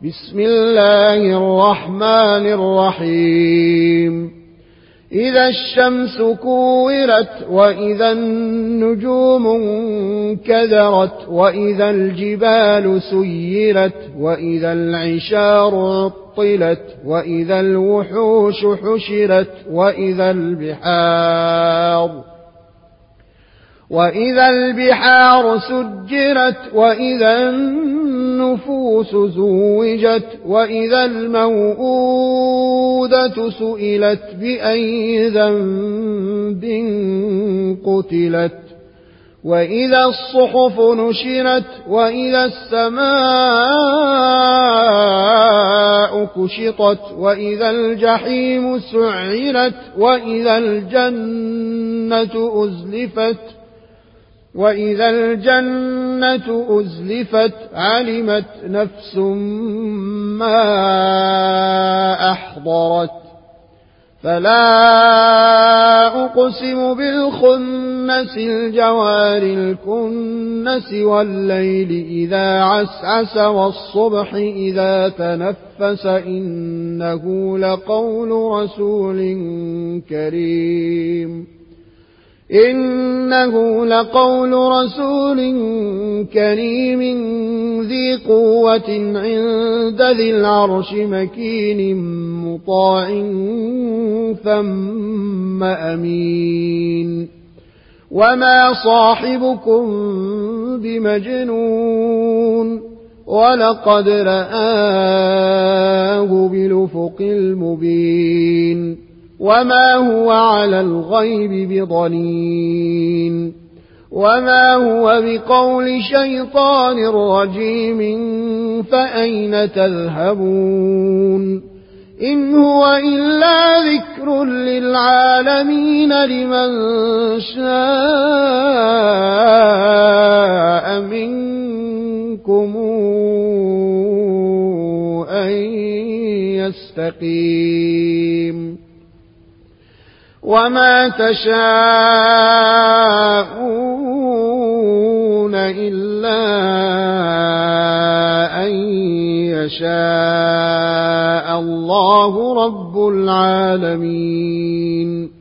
بسم الله الرحمن الرحيم إذا الشمس كورت وإذا النجوم انكدرت وإذا الجبال سيرت وإذا العشار عطلت وإذا الوحوش حشرت وإذا البحار سجرت وإذا النفوس زوجت وإذا الموءودة سئلت بأي ذنب قتلت وإذا الصحف نشرت وإذا السماء كشطت وإذا الجحيم سعرت وإذا الجنة أزلفت علمت نفس ما أحضرت فلا أقسم بالخنس الجوار الكنس والليل إذا عسعس والصبح إذا تنفس إنه لقول رسول كريم ذي قوة عند ذي العرش مكين مطاع ثم أمين وما صاحبكم بمجنون ولقد رآه بالأفق المبين وما هو على الغيب بضنين وما هو بقول شيطان رجيم فأين تذهبون إن هو إلا ذكر للعالمين لمن شاء منكم أن يستقيم وما تشاءون إلا أن يشاء الله رب العالمين